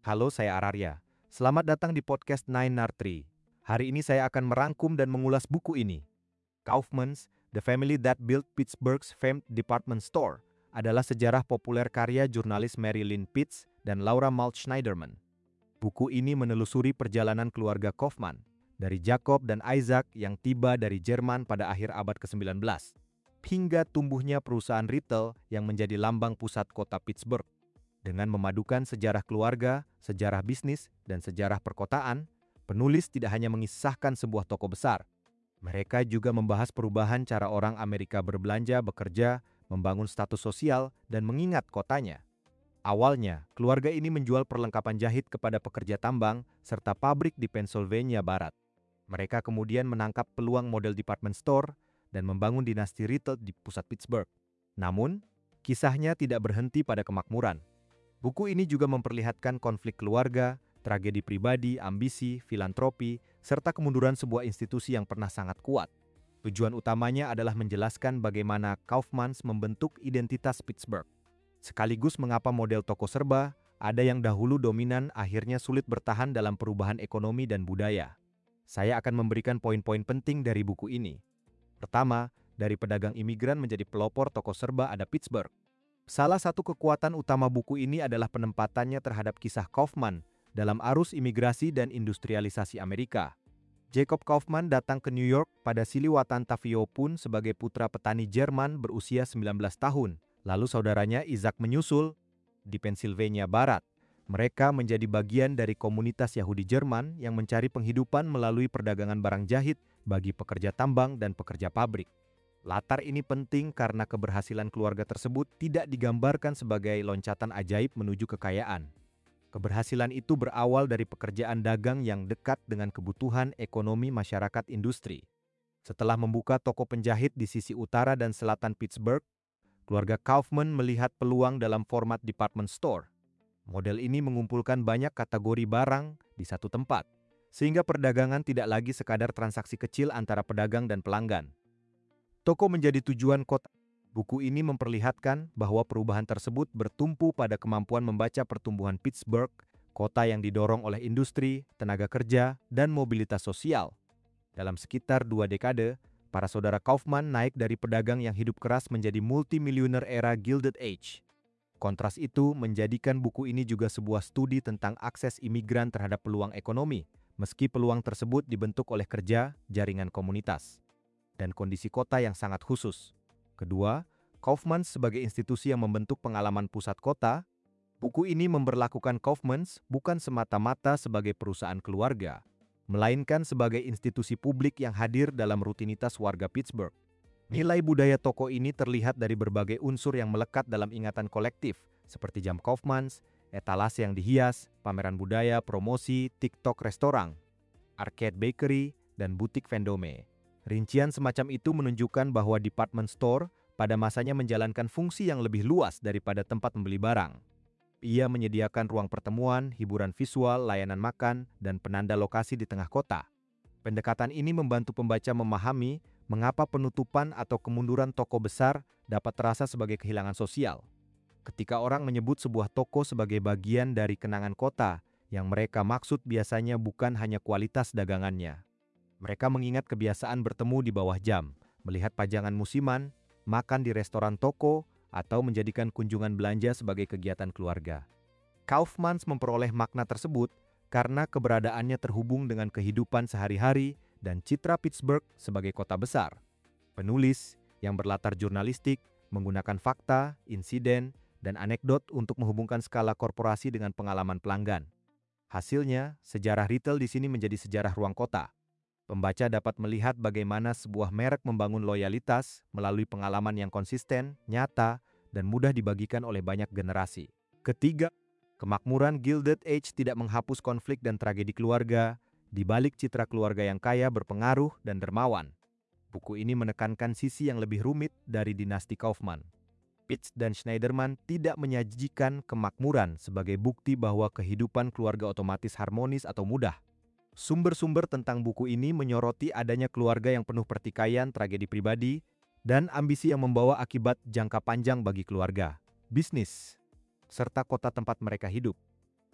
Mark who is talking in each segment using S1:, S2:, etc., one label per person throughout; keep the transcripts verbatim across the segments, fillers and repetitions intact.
S1: Halo, saya Ararya. Selamat datang di podcast Nine Nar Tree. Hari ini saya akan merangkum dan mengulas buku ini. Kaufmann's, The Family That Built Pittsburgh's Famed Department Store adalah sejarah populer karya jurnalis Mary Lynn Pitts dan Laura Malt Schneiderman. Buku ini menelusuri perjalanan keluarga Kaufmann, dari Jacob dan Isaac yang tiba dari Jerman pada akhir abad ke sembilan belas, hingga tumbuhnya perusahaan retail yang menjadi lambang pusat kota Pittsburgh. Dengan memadukan sejarah keluarga, sejarah bisnis, dan sejarah perkotaan, penulis tidak hanya mengisahkan sebuah toko besar. Mereka juga membahas perubahan cara orang Amerika berbelanja, bekerja, membangun status sosial, dan mengingat kotanya. Awalnya, keluarga ini menjual perlengkapan jahit kepada pekerja tambang serta pabrik di Pennsylvania Barat. Mereka kemudian menangkap peluang model department store dan membangun dinasti retail di pusat Pittsburgh. Namun, kisahnya tidak berhenti pada kemakmuran. Buku ini juga memperlihatkan konflik keluarga, tragedi pribadi, ambisi, filantropi, serta kemunduran sebuah institusi yang pernah sangat kuat. Tujuan utamanya adalah menjelaskan bagaimana Kaufmann's membentuk identitas Pittsburgh. Sekaligus mengapa model toko serba, ada yang dahulu dominan akhirnya sulit bertahan dalam perubahan ekonomi dan budaya. Saya akan memberikan poin-poin penting dari buku ini. Pertama, dari pedagang imigran menjadi pelopor toko serba ada Pittsburgh. Salah satu kekuatan utama buku ini adalah penempatannya terhadap kisah Kaufmann dalam arus imigrasi dan industrialisasi Amerika. Jacob Kaufmann datang ke New York pada Siliwatan Taviopun sebagai putra petani Jerman berusia sembilan belas tahun. Lalu saudaranya Isaac menyusul di Pennsylvania Barat. Mereka menjadi bagian dari komunitas Yahudi Jerman yang mencari penghidupan melalui perdagangan barang jahit bagi pekerja tambang dan pekerja pabrik. Latar ini penting karena keberhasilan keluarga tersebut tidak digambarkan sebagai loncatan ajaib menuju kekayaan. Keberhasilan itu berawal dari pekerjaan dagang yang dekat dengan kebutuhan ekonomi masyarakat industri. Setelah membuka toko penjahit di sisi utara dan selatan Pittsburgh, keluarga Kaufmann melihat peluang dalam format department store. Model ini mengumpulkan banyak kategori barang di satu tempat, sehingga perdagangan tidak lagi sekadar transaksi kecil antara pedagang dan pelanggan. Toko menjadi tujuan kota. Buku ini memperlihatkan bahwa perubahan tersebut bertumpu pada kemampuan membaca pertumbuhan Pittsburgh, kota yang didorong oleh industri, tenaga kerja, dan mobilitas sosial. Dalam sekitar dua dekade, para saudara Kaufmann naik dari pedagang yang hidup keras menjadi multimilioner era Gilded Age. Kontras itu menjadikan buku ini juga sebuah studi tentang akses imigran terhadap peluang ekonomi, meski peluang tersebut dibentuk oleh kerja, jaringan komunitas, dan kondisi kota yang sangat khusus. Kedua, Kaufmann's sebagai institusi yang membentuk pengalaman pusat kota, buku ini memberlakukan Kaufmann's bukan semata-mata sebagai perusahaan keluarga, melainkan sebagai institusi publik yang hadir dalam rutinitas warga Pittsburgh. Nilai budaya toko ini terlihat dari berbagai unsur yang melekat dalam ingatan kolektif, seperti jam Kaufmann's, etalase yang dihias, pameran budaya, promosi, TikTok restoran, arcade bakery, dan butik vendome. Rincian semacam itu menunjukkan bahwa department store pada masanya menjalankan fungsi yang lebih luas daripada tempat membeli barang. Ia menyediakan ruang pertemuan, hiburan visual, layanan makan, dan penanda lokasi di tengah kota. Pendekatan ini membantu pembaca memahami mengapa penutupan atau kemunduran toko besar dapat terasa sebagai kehilangan sosial. Ketika orang menyebut sebuah toko sebagai bagian dari kenangan kota, yang mereka maksud biasanya bukan hanya kualitas dagangannya. Mereka mengingat kebiasaan bertemu di bawah jam, melihat pajangan musiman, makan di restoran toko, atau menjadikan kunjungan belanja sebagai kegiatan keluarga. Kaufmann's memperoleh makna tersebut karena keberadaannya terhubung dengan kehidupan sehari-hari dan citra Pittsburgh sebagai kota besar. Penulis yang berlatar jurnalistik menggunakan fakta, insiden, dan anekdot untuk menghubungkan skala korporasi dengan pengalaman pelanggan. Hasilnya, sejarah retail di sini menjadi sejarah ruang kota. Pembaca dapat melihat bagaimana sebuah merek membangun loyalitas melalui pengalaman yang konsisten, nyata, dan mudah dibagikan oleh banyak generasi. Ketiga, kemakmuran Gilded Age tidak menghapus konflik dan tragedi keluarga. Di balik citra keluarga yang kaya, berpengaruh, dan dermawan, buku ini menekankan sisi yang lebih rumit dari dinasti Kaufmann. Pitts dan Schneiderman tidak menyajikan kemakmuran sebagai bukti bahwa kehidupan keluarga otomatis harmonis atau mudah. Sumber-sumber tentang buku ini menyoroti adanya keluarga yang penuh pertikaian, tragedi pribadi, dan ambisi yang membawa akibat jangka panjang bagi keluarga, bisnis, serta kota tempat mereka hidup.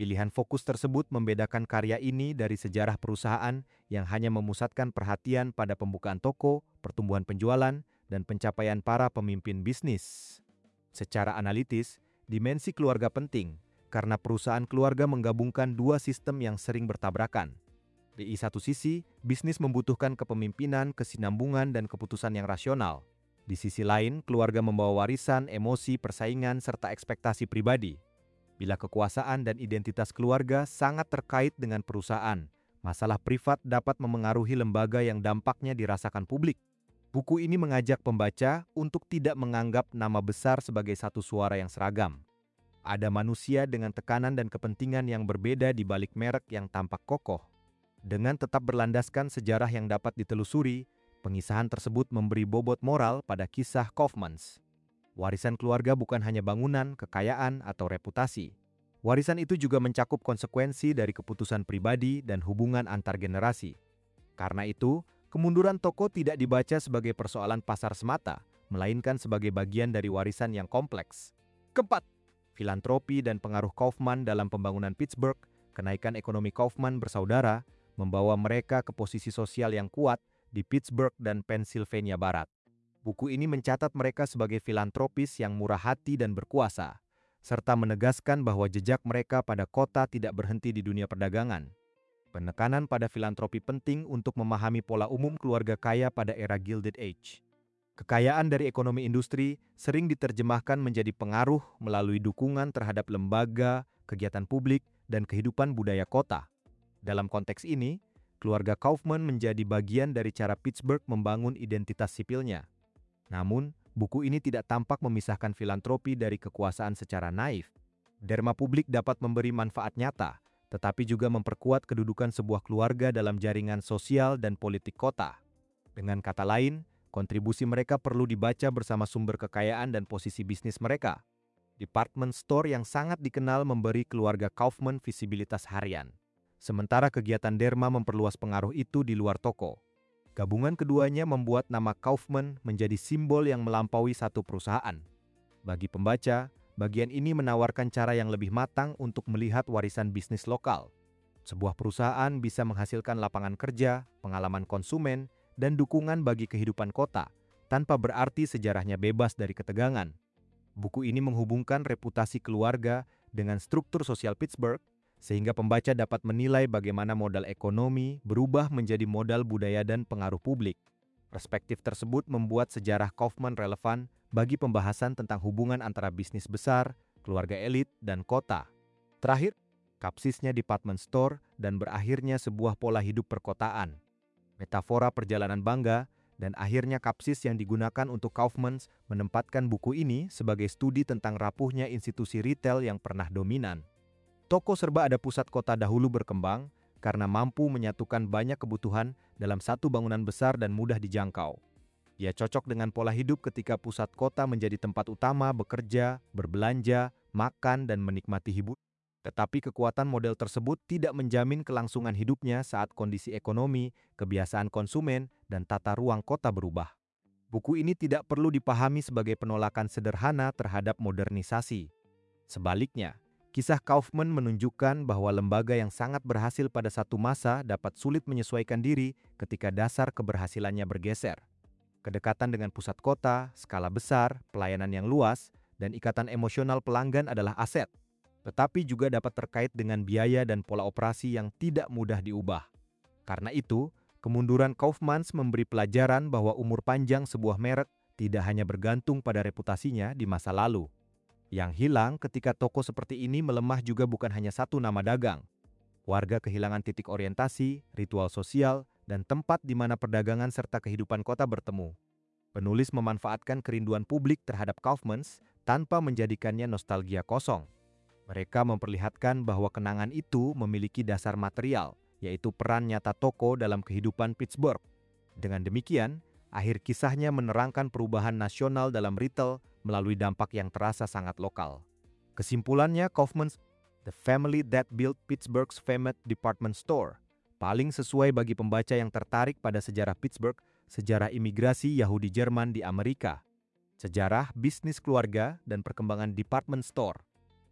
S1: Pilihan fokus tersebut membedakan karya ini dari sejarah perusahaan yang hanya memusatkan perhatian pada pembukaan toko, pertumbuhan penjualan, dan pencapaian para pemimpin bisnis. Secara analitis, dimensi keluarga penting karena perusahaan keluarga menggabungkan dua sistem yang sering bertabrakan. Di satu sisi, bisnis membutuhkan kepemimpinan, kesinambungan, dan keputusan yang rasional. Di sisi lain, keluarga membawa warisan, emosi, persaingan, serta ekspektasi pribadi. Bila kekuasaan dan identitas keluarga sangat terkait dengan perusahaan, masalah privat dapat memengaruhi lembaga yang dampaknya dirasakan publik. Buku ini mengajak pembaca untuk tidak menganggap nama besar sebagai satu suara yang seragam. Ada manusia dengan tekanan dan kepentingan yang berbeda di balik merek yang tampak kokoh. Dengan tetap berlandaskan sejarah yang dapat ditelusuri, pengisahan tersebut memberi bobot moral pada kisah Kaufmans. Warisan keluarga bukan hanya bangunan, kekayaan, atau reputasi. Warisan itu juga mencakup konsekuensi dari keputusan pribadi dan hubungan antar generasi. Karena itu, kemunduran toko tidak dibaca sebagai persoalan pasar semata, melainkan sebagai bagian dari warisan yang kompleks. Keempat, filantropi dan pengaruh Kaufman dalam pembangunan Pittsburgh, kenaikan ekonomi Kaufman bersaudara, membawa mereka ke posisi sosial yang kuat di Pittsburgh dan Pennsylvania Barat. Buku ini mencatat mereka sebagai filantropis yang murah hati dan berkuasa, serta menegaskan bahwa jejak mereka pada kota tidak berhenti di dunia perdagangan. Penekanan pada filantropi penting untuk memahami pola umum keluarga kaya pada era Gilded Age. Kekayaan dari ekonomi industri sering diterjemahkan menjadi pengaruh melalui dukungan terhadap lembaga, kegiatan publik, dan kehidupan budaya kota. Dalam konteks ini, keluarga Kaufman menjadi bagian dari cara Pittsburgh membangun identitas sipilnya. Namun, buku ini tidak tampak memisahkan filantropi dari kekuasaan secara naif. Derma publik dapat memberi manfaat nyata, tetapi juga memperkuat kedudukan sebuah keluarga dalam jaringan sosial dan politik kota. Dengan kata lain, kontribusi mereka perlu dibaca bersama sumber kekayaan dan posisi bisnis mereka. Department store yang sangat dikenal memberi keluarga Kaufman visibilitas harian, sementara kegiatan Derma memperluas pengaruh itu di luar toko. Gabungan keduanya membuat nama Kaufman menjadi simbol yang melampaui satu perusahaan. Bagi pembaca, bagian ini menawarkan cara yang lebih matang untuk melihat warisan bisnis lokal. Sebuah perusahaan bisa menghasilkan lapangan kerja, pengalaman konsumen, dan dukungan bagi kehidupan kota, tanpa berarti sejarahnya bebas dari ketegangan. Buku ini menghubungkan reputasi keluarga dengan struktur sosial Pittsburgh, sehingga pembaca dapat menilai bagaimana modal ekonomi berubah menjadi modal budaya dan pengaruh publik. Perspektif tersebut membuat sejarah Kaufman relevan bagi pembahasan tentang hubungan antara bisnis besar, keluarga elit, dan kota. Terakhir, kapsisnya department store dan berakhirnya sebuah pola hidup perkotaan. Metafora perjalanan bangga dan akhirnya kapsis yang digunakan untuk Kaufmans menempatkan buku ini sebagai studi tentang rapuhnya institusi retail yang pernah dominan. Toko serba ada pusat kota dahulu berkembang karena mampu menyatukan banyak kebutuhan dalam satu bangunan besar dan mudah dijangkau. Ia cocok dengan pola hidup ketika pusat kota menjadi tempat utama bekerja, berbelanja, makan, dan menikmati hiburan. Tetapi kekuatan model tersebut tidak menjamin kelangsungan hidupnya saat kondisi ekonomi, kebiasaan konsumen, dan tata ruang kota berubah. Buku ini tidak perlu dipahami sebagai penolakan sederhana terhadap modernisasi. Sebaliknya, kisah Kaufman menunjukkan bahwa lembaga yang sangat berhasil pada satu masa dapat sulit menyesuaikan diri ketika dasar keberhasilannya bergeser. Kedekatan dengan pusat kota, skala besar, pelayanan yang luas, dan ikatan emosional pelanggan adalah aset, tetapi juga dapat terkait dengan biaya dan pola operasi yang tidak mudah diubah. Karena itu, kemunduran Kaufmans memberi pelajaran bahwa umur panjang sebuah merek tidak hanya bergantung pada reputasinya di masa lalu. Yang hilang ketika toko seperti ini melemah juga bukan hanya satu nama dagang. Warga kehilangan titik orientasi, ritual sosial, dan tempat di mana perdagangan serta kehidupan kota bertemu. Penulis memanfaatkan kerinduan publik terhadap Kaufmans tanpa menjadikannya nostalgia kosong. Mereka memperlihatkan bahwa kenangan itu memiliki dasar material, yaitu peran nyata toko dalam kehidupan Pittsburgh. Dengan demikian, akhir kisahnya menerangkan perubahan nasional dalam retail melalui dampak yang terasa sangat lokal. Kesimpulannya, Kaufmans, The Family That Built Pittsburgh's Famous Department Store, paling sesuai bagi pembaca yang tertarik pada sejarah Pittsburgh, sejarah imigrasi Yahudi Jerman di Amerika, sejarah bisnis keluarga, dan perkembangan department store.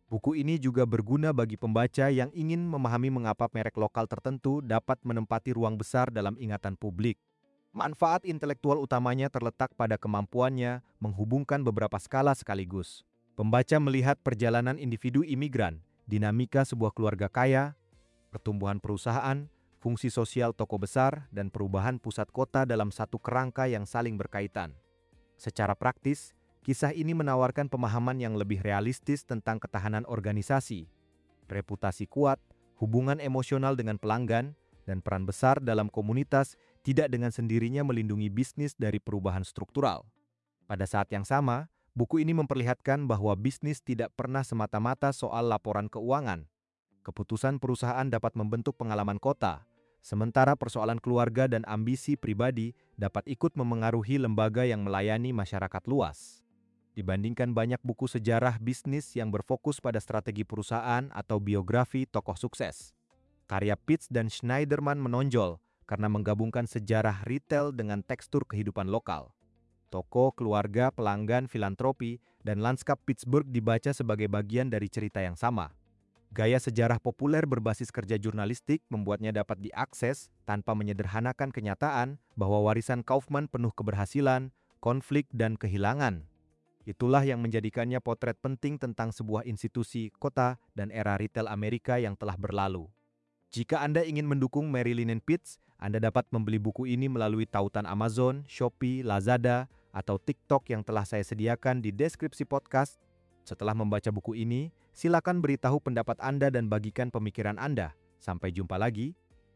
S1: Buku ini juga berguna bagi pembaca yang ingin memahami mengapa merek lokal tertentu dapat menempati ruang besar dalam ingatan publik. Manfaat intelektual utamanya terletak pada kemampuannya menghubungkan beberapa skala sekaligus. Pembaca melihat perjalanan individu imigran, dinamika sebuah keluarga kaya, pertumbuhan perusahaan, fungsi sosial toko besar, dan perubahan pusat kota dalam satu kerangka yang saling berkaitan. Secara praktis, kisah ini menawarkan pemahaman yang lebih realistis tentang ketahanan organisasi, reputasi kuat, hubungan emosional dengan pelanggan, dan peran besar dalam komunitas tidak dengan sendirinya melindungi bisnis dari perubahan struktural. Pada saat yang sama, buku ini memperlihatkan bahwa bisnis tidak pernah semata-mata soal laporan keuangan. Keputusan perusahaan dapat membentuk pengalaman kota, sementara persoalan keluarga dan ambisi pribadi dapat ikut memengaruhi lembaga yang melayani masyarakat luas. Dibandingkan banyak buku sejarah bisnis yang berfokus pada strategi perusahaan atau biografi tokoh sukses, karya Pitts dan Schneiderman menonjol karena menggabungkan sejarah retail dengan tekstur kehidupan lokal. Toko, keluarga, pelanggan, filantropi, dan lanskap Pittsburgh dibaca sebagai bagian dari cerita yang sama. Gaya sejarah populer berbasis kerja jurnalistik membuatnya dapat diakses tanpa menyederhanakan kenyataan bahwa warisan Kaufman penuh keberhasilan, konflik, dan kehilangan. Itulah yang menjadikannya potret penting tentang sebuah institusi, kota, dan era retail Amerika yang telah berlalu. Jika Anda ingin mendukung Mary Linen Pitts, Anda dapat membeli buku ini melalui tautan Amazon, Shopee, Lazada, atau TikTok yang telah saya sediakan di deskripsi podcast. Setelah membaca buku ini, silakan beritahu pendapat Anda dan bagikan pemikiran Anda. Sampai jumpa lagi.